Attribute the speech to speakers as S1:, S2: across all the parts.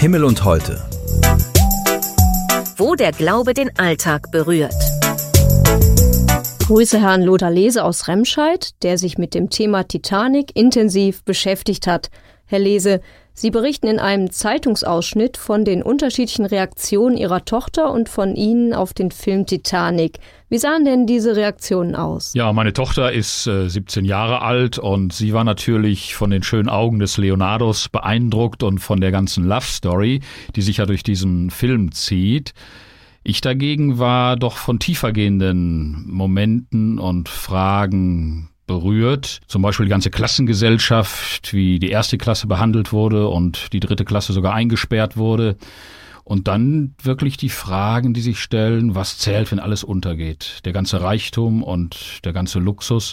S1: Himmel und Heute.
S2: Wo der Glaube den Alltag berührt.
S3: Ich grüße Herrn Lothar Lese aus Remscheid, der sich mit dem Thema Titanic intensiv beschäftigt hat. Herr Lese, Sie berichten in einem Zeitungsausschnitt von den unterschiedlichen Reaktionen Ihrer Tochter und von Ihnen auf den Film Titanic. Wie sahen denn diese Reaktionen aus?
S4: Ja, meine Tochter ist 17 Jahre alt und sie war natürlich von den schönen Augen des Leonardos beeindruckt und von der ganzen Love Story, die sich ja durch diesen Film zieht. Ich dagegen war doch von tiefergehenden Momenten und Fragen berührt. Zum Beispiel die ganze Klassengesellschaft, wie die erste Klasse behandelt wurde und die dritte Klasse sogar eingesperrt wurde. Und dann wirklich die Fragen, die sich stellen, was zählt, wenn alles untergeht? Der ganze Reichtum und der ganze Luxus,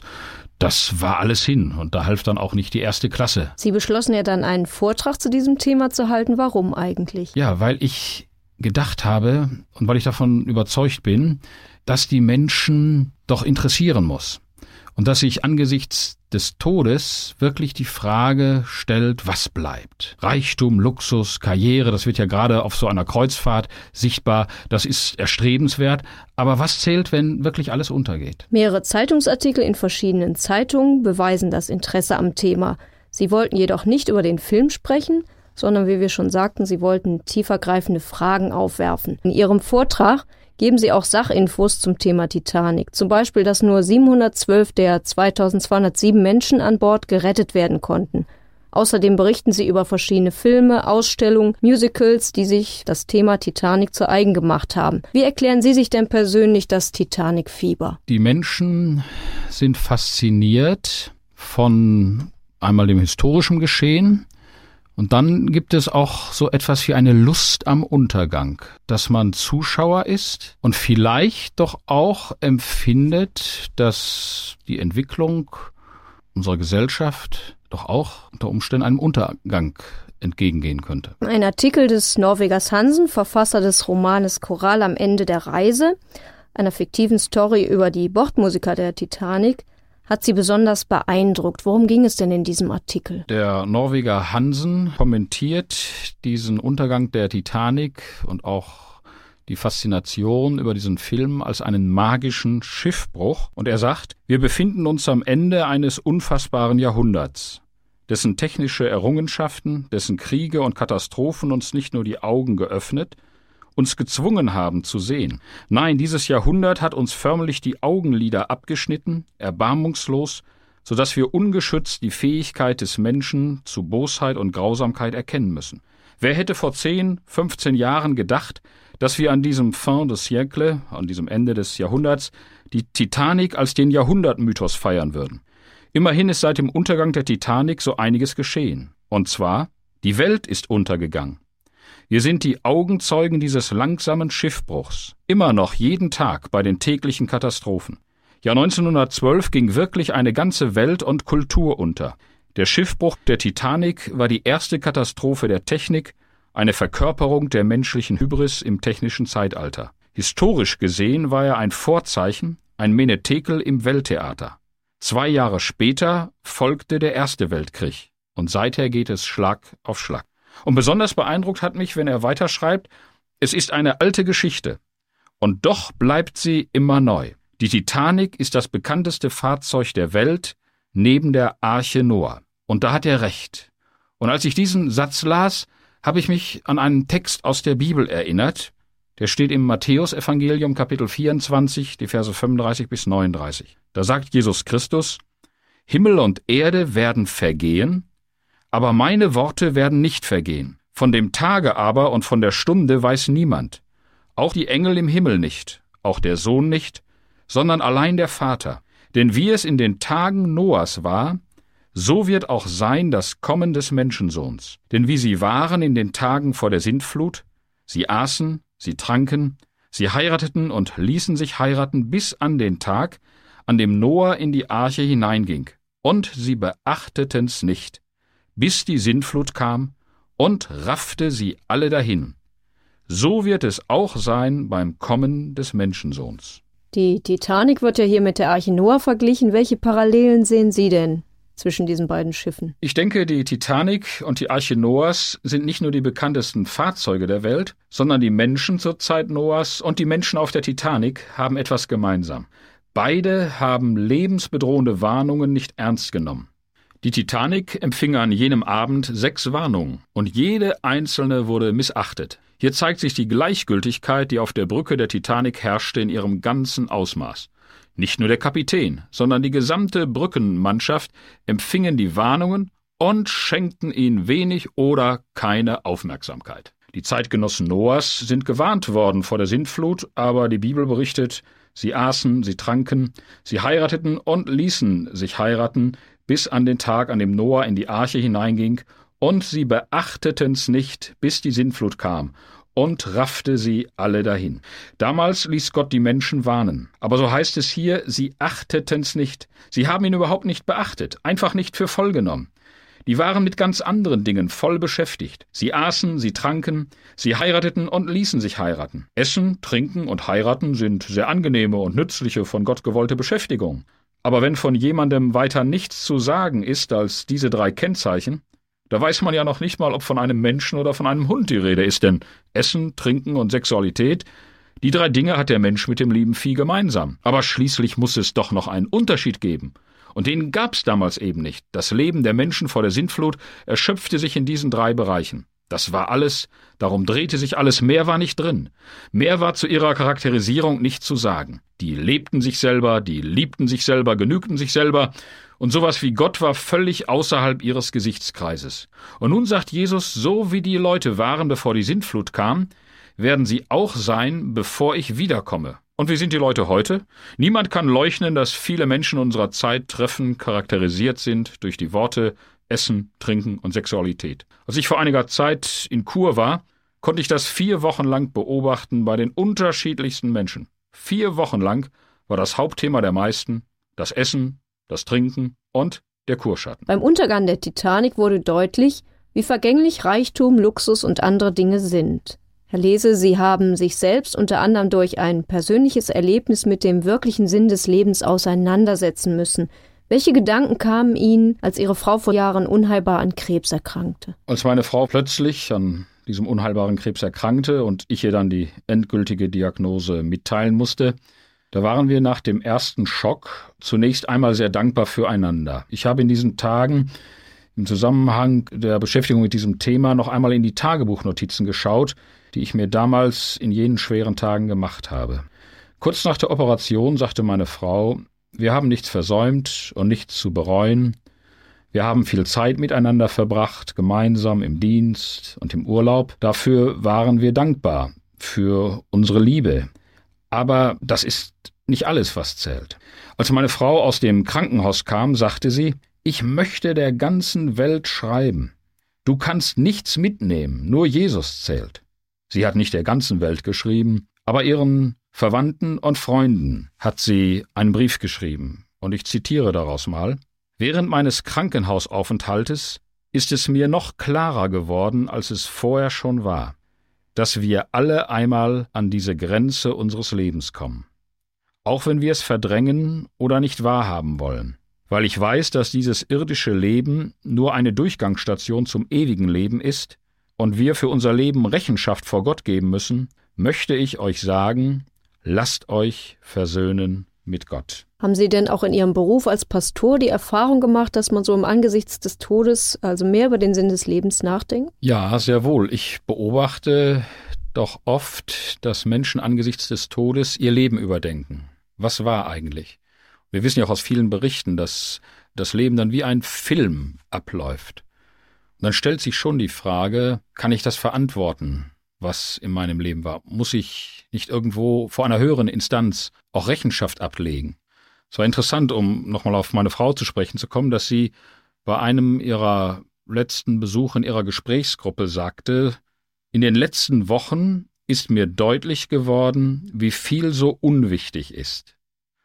S4: das war alles hin. Und da half dann auch nicht die erste Klasse.
S3: Sie beschlossen ja dann einen Vortrag zu diesem Thema zu halten. Warum eigentlich?
S4: Ja, weil ich gedacht habe und weil ich davon überzeugt bin, dass die Menschen doch interessieren muss. Und dass sich angesichts des Todes wirklich die Frage stellt, was bleibt? Reichtum, Luxus, Karriere, das wird ja gerade auf so einer Kreuzfahrt sichtbar, das ist erstrebenswert. Aber was zählt, wenn wirklich alles untergeht?
S3: Mehrere Zeitungsartikel in verschiedenen Zeitungen beweisen das Interesse am Thema. Sie wollten jedoch nicht über den Film sprechen, sondern, wie wir schon sagten, Sie wollten tiefergreifende Fragen aufwerfen. In Ihrem Vortrag geben Sie auch Sachinfos zum Thema Titanic. Zum Beispiel, dass nur 712 der 2207 Menschen an Bord gerettet werden konnten. Außerdem berichten Sie über verschiedene Filme, Ausstellungen, Musicals, die sich das Thema Titanic zu eigen gemacht haben. Wie erklären Sie sich denn persönlich das Titanic-Fieber?
S4: Die Menschen sind fasziniert von einmal dem historischen Geschehen. Und dann gibt es auch so etwas wie eine Lust am Untergang, dass man Zuschauer ist und vielleicht doch auch empfindet, dass die Entwicklung unserer Gesellschaft doch auch unter Umständen einem Untergang entgegengehen könnte.
S3: Ein Artikel des Norwegers Hansen, Verfasser des Romanes Choral am Ende der Reise, einer fiktiven Story über die Bordmusiker der Titanic, hat Sie besonders beeindruckt. Worum ging es denn in diesem Artikel?
S4: Der Norweger Hansen kommentiert diesen Untergang der Titanic und auch die Faszination über diesen Film als einen magischen Schiffbruch. Und er sagt, wir befinden uns am Ende eines unfassbaren Jahrhunderts, dessen technische Errungenschaften, dessen Kriege und Katastrophen uns nicht nur die Augen geöffnet, uns gezwungen haben zu sehen. Nein, dieses Jahrhundert hat uns förmlich die Augenlider abgeschnitten, erbarmungslos, so dass wir ungeschützt die Fähigkeit des Menschen zu Bosheit und Grausamkeit erkennen müssen. Wer hätte vor 10, 15 Jahren gedacht, dass wir an diesem Fin de siècle, an diesem Ende des Jahrhunderts, die Titanic als den Jahrhundertmythos feiern würden? Immerhin ist seit dem Untergang der Titanic so einiges geschehen. Und zwar, die Welt ist untergegangen. Wir sind die Augenzeugen dieses langsamen Schiffbruchs, immer noch jeden Tag bei den täglichen Katastrophen. Ja, 1912 ging wirklich eine ganze Welt und Kultur unter. Der Schiffbruch der Titanic war die erste Katastrophe der Technik, eine Verkörperung der menschlichen Hybris im technischen Zeitalter. Historisch gesehen war er ein Vorzeichen, ein Menetekel im Welttheater. 2 Jahre später folgte der Erste Weltkrieg und seither geht es Schlag auf Schlag. Und besonders beeindruckt hat mich, wenn er weiterschreibt, es ist eine alte Geschichte und doch bleibt sie immer neu. Die Titanic ist das bekannteste Fahrzeug der Welt neben der Arche Noah. Und da hat er recht. Und als ich diesen Satz las, habe ich mich an einen Text aus der Bibel erinnert. Der steht im Matthäusevangelium Kapitel 24, die Verse 35 bis 39. Da sagt Jesus Christus, Himmel und Erde werden vergehen, aber meine Worte werden nicht vergehen. Von dem Tage aber und von der Stunde weiß niemand, auch die Engel im Himmel nicht, auch der Sohn nicht, sondern allein der Vater. Denn wie es in den Tagen Noahs war, so wird auch sein das Kommen des Menschensohns. Denn wie sie waren in den Tagen vor der Sintflut, sie aßen, sie tranken, sie heirateten und ließen sich heiraten bis an den Tag, an dem Noah in die Arche hineinging. Und sie beachteten's nicht, bis die Sintflut kam und raffte sie alle dahin. So wird es auch sein beim Kommen des Menschensohns.
S3: Die Titanic wird ja hier mit der Arche Noah verglichen. Welche Parallelen sehen Sie denn zwischen diesen beiden Schiffen?
S4: Ich denke, die Titanic und die Arche Noahs sind nicht nur die bekanntesten Fahrzeuge der Welt, sondern die Menschen zur Zeit Noahs und die Menschen auf der Titanic haben etwas gemeinsam. Beide haben lebensbedrohende Warnungen nicht ernst genommen. Die Titanic empfing an jenem Abend 6 Warnungen und jede einzelne wurde missachtet. Hier zeigt sich die Gleichgültigkeit, die auf der Brücke der Titanic herrschte in ihrem ganzen Ausmaß. Nicht nur der Kapitän, sondern die gesamte Brückenmannschaft empfingen die Warnungen und schenkten ihnen wenig oder keine Aufmerksamkeit. Die Zeitgenossen Noahs sind gewarnt worden vor der Sintflut, aber die Bibel berichtet, sie aßen, sie tranken, sie heirateten und ließen sich heiraten, bis an den Tag, an dem Noah in die Arche hineinging, und sie beachteten's nicht, bis die Sintflut kam und raffte sie alle dahin. Damals ließ Gott die Menschen warnen. Aber so heißt es hier, sie achteten's nicht. Sie haben ihn überhaupt nicht beachtet, einfach nicht für voll genommen. Die waren mit ganz anderen Dingen voll beschäftigt. Sie aßen, sie tranken, sie heirateten und ließen sich heiraten. Essen, trinken und heiraten sind sehr angenehme und nützliche, von Gott gewollte Beschäftigungen. Aber wenn von jemandem weiter nichts zu sagen ist als diese 3 Kennzeichen, da weiß man ja noch nicht mal, ob von einem Menschen oder von einem Hund die Rede ist, denn Essen, Trinken und Sexualität, die 3 Dinge hat der Mensch mit dem lieben Vieh gemeinsam. Aber schließlich muss es doch noch einen Unterschied geben. Und den gab's damals eben nicht. Das Leben der Menschen vor der Sintflut erschöpfte sich in diesen 3 Bereichen. Das war alles, darum drehte sich alles, mehr war nicht drin. Mehr war zu ihrer Charakterisierung nicht zu sagen. Die lebten sich selber, die liebten sich selber, genügten sich selber, und sowas wie Gott war völlig außerhalb ihres Gesichtskreises. Und nun sagt Jesus, so wie die Leute waren, bevor die Sintflut kam, werden sie auch sein, bevor ich wiederkomme. Und wie sind die Leute heute? Niemand kann leugnen, dass viele Menschen unserer Zeit treffen, charakterisiert sind durch die Worte Essen, Trinken und Sexualität. Als ich vor einiger Zeit in Chur war, konnte ich das 4 Wochen lang beobachten bei den unterschiedlichsten Menschen. 4 Wochen lang war das Hauptthema der meisten das Essen, das Trinken und der Kurschatten.
S3: Beim Untergang der Titanic wurde deutlich, wie vergänglich Reichtum, Luxus und andere Dinge sind. Herr Lese, Sie haben sich selbst unter anderem durch ein persönliches Erlebnis mit dem wirklichen Sinn des Lebens auseinandersetzen müssen. Welche Gedanken kamen Ihnen, als Ihre Frau vor Jahren unheilbar an Krebs erkrankte?
S4: Als meine Frau plötzlich an diesem unheilbaren Krebs erkrankte und ich ihr dann die endgültige Diagnose mitteilen musste, da waren wir nach dem ersten Schock zunächst einmal sehr dankbar füreinander. Ich habe in diesen Tagen im Zusammenhang der Beschäftigung mit diesem Thema noch einmal in die Tagebuchnotizen geschaut, die ich mir damals in jenen schweren Tagen gemacht habe. Kurz nach der Operation sagte meine Frau, wir haben nichts versäumt und nichts zu bereuen. Wir haben viel Zeit miteinander verbracht, gemeinsam im Dienst und im Urlaub. Dafür waren wir dankbar, für unsere Liebe. Aber das ist nicht alles, was zählt. Als meine Frau aus dem Krankenhaus kam, sagte sie, ich möchte der ganzen Welt schreiben. Du kannst nichts mitnehmen, nur Jesus zählt. Sie hat nicht der ganzen Welt geschrieben, aber ihren Verwandten und Freunden hat sie einen Brief geschrieben. Und ich zitiere daraus mal. Während meines Krankenhausaufenthaltes ist es mir noch klarer geworden, als es vorher schon war, dass wir alle einmal an diese Grenze unseres Lebens kommen. Auch wenn wir es verdrängen oder nicht wahrhaben wollen. Weil ich weiß, dass dieses irdische Leben nur eine Durchgangsstation zum ewigen Leben ist und wir für unser Leben Rechenschaft vor Gott geben müssen, möchte ich euch sagen, lasst euch versöhnen mit Gott.
S3: Haben Sie denn auch in Ihrem Beruf als Pastor die Erfahrung gemacht, dass man so im Angesichts des Todes also mehr über den Sinn des Lebens nachdenkt?
S4: Ja, sehr wohl. Ich beobachte doch oft, dass Menschen angesichts des Todes ihr Leben überdenken. Was war eigentlich? Wir wissen ja auch aus vielen Berichten, dass das Leben dann wie ein Film abläuft. Und dann stellt sich schon die Frage, kann ich das verantworten, was in meinem Leben war? Muss ich nicht irgendwo vor einer höheren Instanz auch Rechenschaft ablegen? Es war interessant, um nochmal auf meine Frau zu sprechen zu kommen, dass sie bei einem ihrer letzten Besuche in ihrer Gesprächsgruppe sagte, in den letzten Wochen ist mir deutlich geworden, wie viel so unwichtig ist.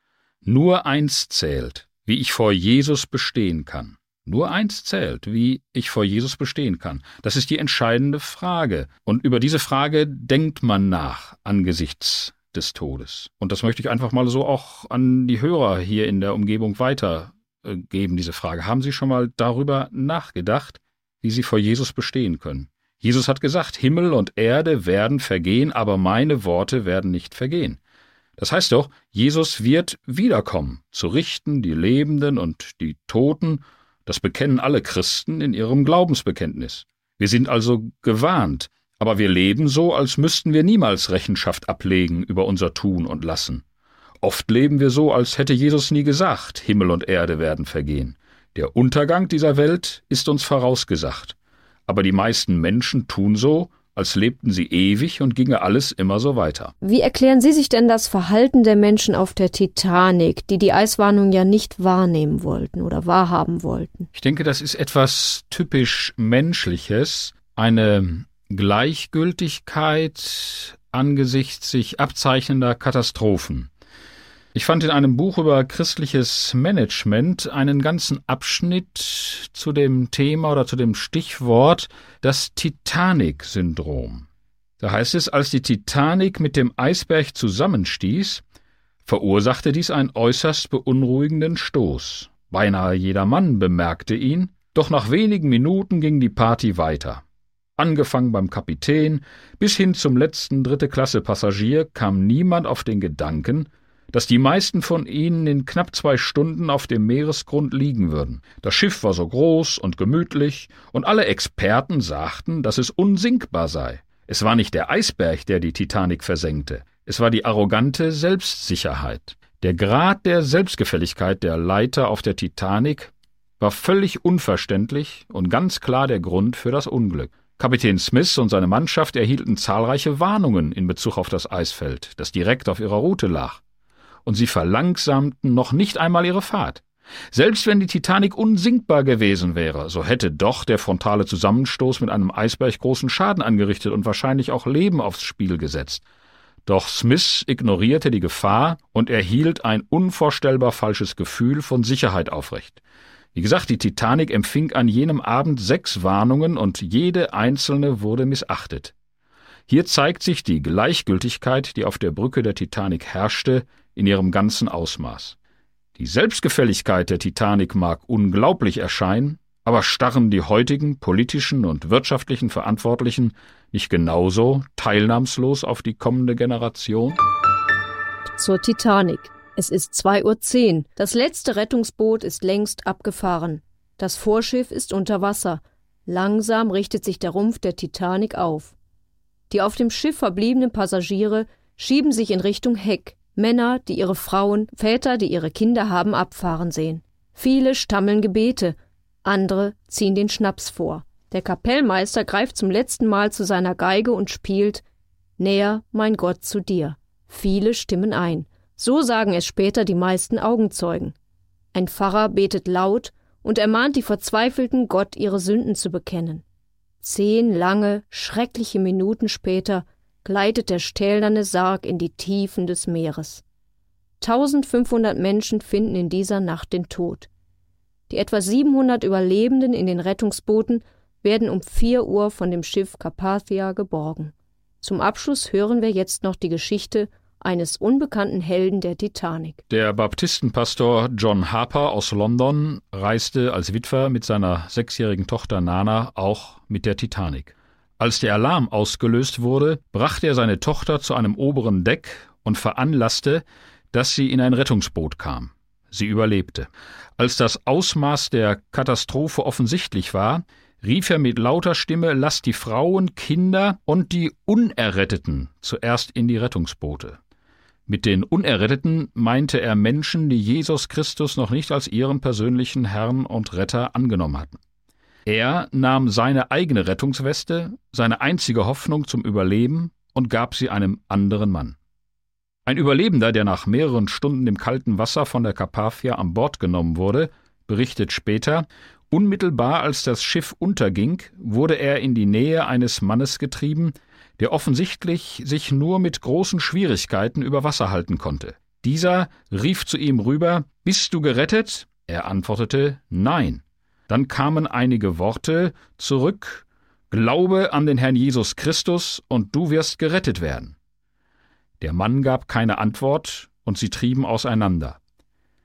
S4: Nur eins zählt, wie ich vor Jesus bestehen kann. Nur eins zählt, wie ich vor Jesus bestehen kann. Das ist die entscheidende Frage. Und über diese Frage denkt man nach angesichts des Todes. Und das möchte ich einfach mal so auch an die Hörer hier in der Umgebung weitergeben. geben, diese Frage. Haben Sie schon mal darüber nachgedacht, wie Sie vor Jesus bestehen können? Jesus hat gesagt, Himmel und Erde werden vergehen, aber meine Worte werden nicht vergehen. Das heißt doch, Jesus wird wiederkommen, zu richten die Lebenden und die Toten. Das bekennen alle Christen in ihrem Glaubensbekenntnis. Wir sind also gewarnt, aber wir leben so, als müssten wir niemals Rechenschaft ablegen über unser Tun und Lassen. Oft leben wir so, als hätte Jesus nie gesagt, Himmel und Erde werden vergehen. Der Untergang dieser Welt ist uns vorausgesagt. Aber die meisten Menschen tun so, als lebten sie ewig und ginge alles immer so weiter.
S3: Wie erklären Sie sich denn das Verhalten der Menschen auf der Titanic, die die Eiswarnung ja nicht wahrnehmen wollten oder wahrhaben wollten?
S4: Ich denke, das ist etwas typisch Menschliches, eine Gleichgültigkeit angesichts sich abzeichnender Katastrophen. Ich fand in einem Buch über christliches Management einen ganzen Abschnitt zu dem Thema oder zu dem Stichwort das Titanic-Syndrom. Da heißt es, als die Titanic mit dem Eisberg zusammenstieß, verursachte dies einen äußerst beunruhigenden Stoß. Beinahe jeder Mann bemerkte ihn, doch nach wenigen Minuten ging die Party weiter. Angefangen beim Kapitän bis hin zum letzten Dritte-Klasse-Passagier kam niemand auf den Gedanken, dass die meisten von ihnen in knapp 2 Stunden auf dem Meeresgrund liegen würden. Das Schiff war so groß und gemütlich, und alle Experten sagten, dass es unsinkbar sei. Es war nicht der Eisberg, der die Titanic versenkte, es war die arrogante Selbstsicherheit. Der Grad der Selbstgefälligkeit der Leiter auf der Titanic war völlig unverständlich und ganz klar der Grund für das Unglück. Kapitän Smith und seine Mannschaft erhielten zahlreiche Warnungen in Bezug auf das Eisfeld, das direkt auf ihrer Route lag. Und sie verlangsamten noch nicht einmal ihre Fahrt. Selbst wenn die Titanic unsinkbar gewesen wäre, so hätte doch der frontale Zusammenstoß mit einem Eisberg großen Schaden angerichtet und wahrscheinlich auch Leben aufs Spiel gesetzt. Doch Smith ignorierte die Gefahr und erhielt ein unvorstellbar falsches Gefühl von Sicherheit aufrecht. Wie gesagt, die Titanic empfing an jenem Abend 6 Warnungen und jede einzelne wurde missachtet. Hier zeigt sich die Gleichgültigkeit, die auf der Brücke der Titanic herrschte, in ihrem ganzen Ausmaß. Die Selbstgefälligkeit der Titanic mag unglaublich erscheinen, aber starren die heutigen politischen und wirtschaftlichen Verantwortlichen nicht genauso teilnahmslos auf die kommende Generation?
S3: Zur Titanic. Es ist 2:10 Uhr. Das letzte Rettungsboot ist längst abgefahren. Das Vorschiff ist unter Wasser. Langsam richtet sich der Rumpf der Titanic auf. Die auf dem Schiff verbliebenen Passagiere schieben sich in Richtung Heck. Männer, die ihre Frauen, Väter, die ihre Kinder haben abfahren sehen. Viele stammeln Gebete, andere ziehen den Schnaps vor. Der Kapellmeister greift zum letzten Mal zu seiner Geige und spielt »Näher, mein Gott, zu dir«. Viele stimmen ein. So sagen es später die meisten Augenzeugen. Ein Pfarrer betet laut und ermahnt die Verzweifelten, Gott ihre Sünden zu bekennen. 10 lange, schreckliche Minuten später gleitet der stählerne Sarg in die Tiefen des Meeres. 1500 Menschen finden in dieser Nacht den Tod. Die etwa 700 Überlebenden in den Rettungsbooten werden um 4 Uhr von dem Schiff Carpathia geborgen. Zum Abschluss hören wir jetzt noch die Geschichte eines unbekannten Helden der Titanic.
S4: Der Baptistenpastor John Harper aus London reiste als Witwer mit seiner 6-jährigen Tochter Nana auch mit der Titanic. Als der Alarm ausgelöst wurde, brachte er seine Tochter zu einem oberen Deck und veranlasste, dass sie in ein Rettungsboot kam. Sie überlebte. Als das Ausmaß der Katastrophe offensichtlich war, rief er mit lauter Stimme: »Lasst die Frauen, Kinder und die Unerretteten zuerst in die Rettungsboote.« Mit den Unerretteten meinte er Menschen, die Jesus Christus noch nicht als ihren persönlichen Herrn und Retter angenommen hatten. Er nahm seine eigene Rettungsweste, seine einzige Hoffnung zum Überleben, und gab sie einem anderen Mann. Ein Überlebender, der nach mehreren Stunden im kalten Wasser von der Carpathia an Bord genommen wurde, berichtet später: Unmittelbar als das Schiff unterging, wurde er in die Nähe eines Mannes getrieben, der offensichtlich sich nur mit großen Schwierigkeiten über Wasser halten konnte. Dieser rief zu ihm rüber: »Bist du gerettet?« Er antwortete: »Nein.« Dann kamen einige Worte zurück: »Glaube an den Herrn Jesus Christus und du wirst gerettet werden.« Der Mann gab keine Antwort und sie trieben auseinander.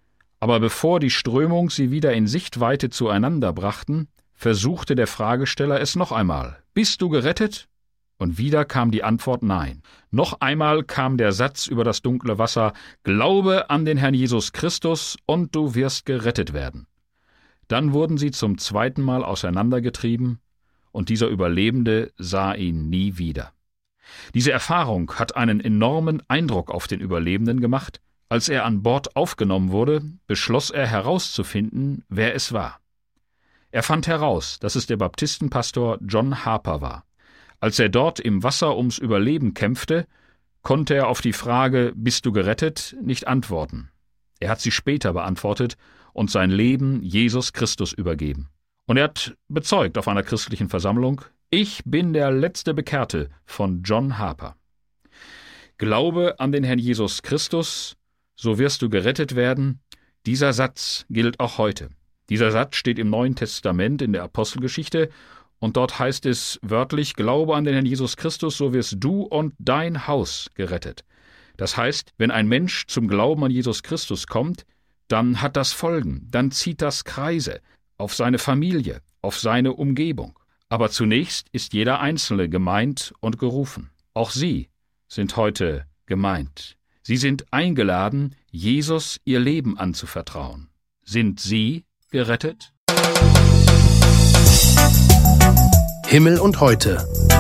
S4: Aber bevor die Strömung sie wieder in Sichtweite zueinander brachten, versuchte der Fragesteller es noch einmal. »Bist du gerettet?« Und wieder kam die Antwort Nein. Noch einmal kam der Satz über das dunkle Wasser, »Glaube an den Herrn Jesus Christus und du wirst gerettet werden.« Dann wurden sie zum zweiten Mal auseinandergetrieben und dieser Überlebende sah ihn nie wieder. Diese Erfahrung hat einen enormen Eindruck auf den Überlebenden gemacht. Als er an Bord aufgenommen wurde, beschloss er herauszufinden, wer es war. Er fand heraus, dass es der Baptistenpastor John Harper war. Als er dort im Wasser ums Überleben kämpfte, konnte er auf die Frage, »Bist du gerettet?« nicht antworten. Er hat sie später beantwortet und sein Leben Jesus Christus übergeben. Und er hat bezeugt auf einer christlichen Versammlung, »Ich bin der letzte Bekehrte von John Harper.« Glaube an den Herrn Jesus Christus, so wirst du gerettet werden. Dieser Satz gilt auch heute. Dieser Satz steht im Neuen Testament in der Apostelgeschichte und dort heißt es wörtlich, Glaube an den Herrn Jesus Christus, so wirst du und dein Haus gerettet. Das heißt, wenn ein Mensch zum Glauben an Jesus Christus kommt, dann hat das Folgen, dann zieht das Kreise auf seine Familie, auf seine Umgebung. Aber zunächst ist jeder Einzelne gemeint und gerufen. Auch Sie sind heute gemeint. Sie sind eingeladen, Jesus ihr Leben anzuvertrauen. Sind Sie gerettet?
S1: Himmel und Heute.